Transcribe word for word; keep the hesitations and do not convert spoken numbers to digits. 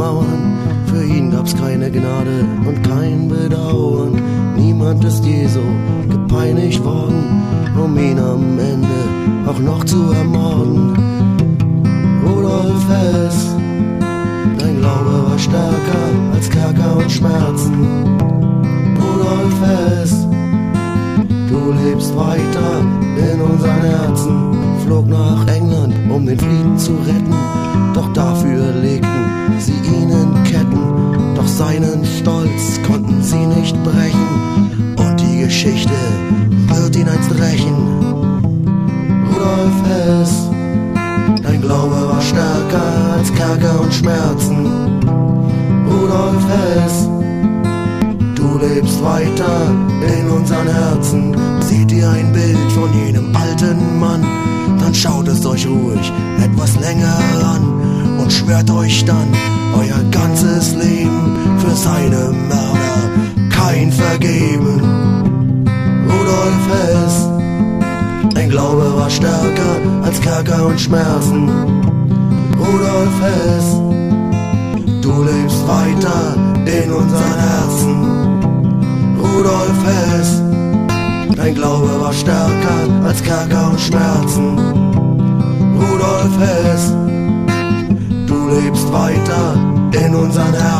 Mauern. Für ihn gab's keine Gnade und kein Bedauern. Niemand ist je so gepeinigt worden, um ihn am Ende auch noch zu ermorden. Rudolf Hess, dein Glaube war stärker als Kerker und Schmerzen. Rudolf Hess, du lebst weiter in unseren Herzen. Flog nach England, um den Frieden zu retten, doch dafür legten sie ihn in Ketten. Doch seinen Stolz konnten sie nicht brechen, und die Geschichte wird ihn einst rächen. Rudolf Hess, dein Glaube war stärker als Kerker und Schmerzen. Rudolf Hess, du lebst weiter in unseren Herzen. Seht ihr ein Bild von jenem alten Mann, dann schaut es euch ruhig etwas länger an und schwört euch dann euer ganzes Leben für seine Mörder kein Vergeben. Rudolf Hess, dein Glaube war stärker als Kerker und Schmerzen. Rudolf Hess, du lebst weiter in unseren Herzen. Rudolf Hess, dein Glaube war stärker als Kerker und Schmerzen. Rudolf Hess, du lebst weiter in unseren Herzen.